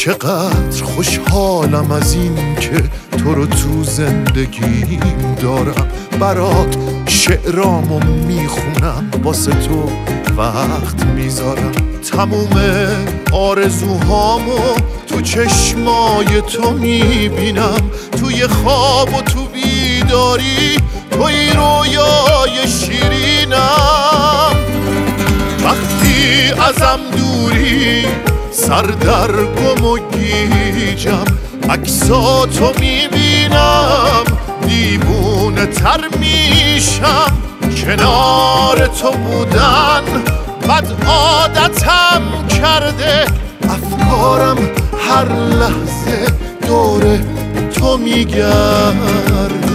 چقدر خوشحالم از این که تو رو تو زندگیم دارم، برات شعرامو میخونم، واسه تو وقت میذارم، تموم آرزوهامو تو چشمای تو میبینم، توی خواب و تو بیداری توی رویای شیرینم. وقتی ازم دوری سر در گم و گیجم، عکساتو میبینم دیوونه تر میشم، کنار تو بودن بد عادتم کرده، افکارم هر لحظه دور تو میگرده.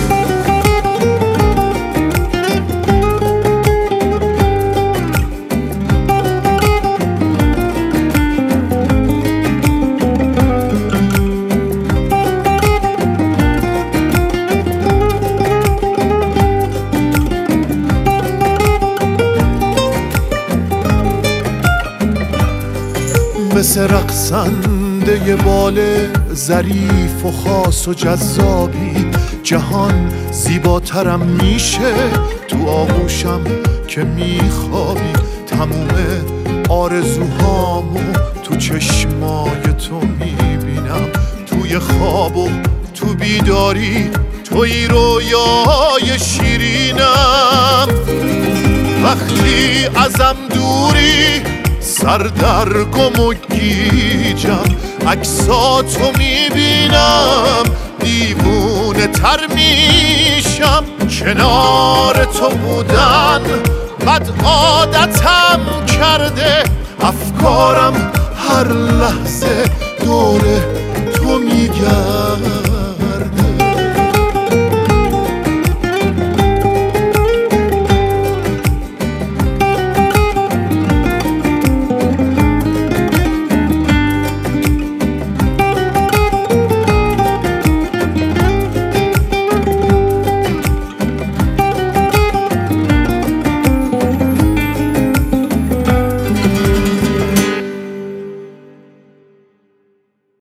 مثل رقصنده بال ظریف و خاص و جذابی، جهان زیباترم میشه تو آغوشم که میخوابی، تموم آرزوهامو تو چشمای تو میبینم، توی خواب و تو بیداری توی رویای شیرینم. وقتی ازم دوری سر در گم و گیجم، عکساتو میبینم دیوونه تر میشم، کنار تو بودن بد عادتم کرده، افکارم هر لحظه دور تو میگرده.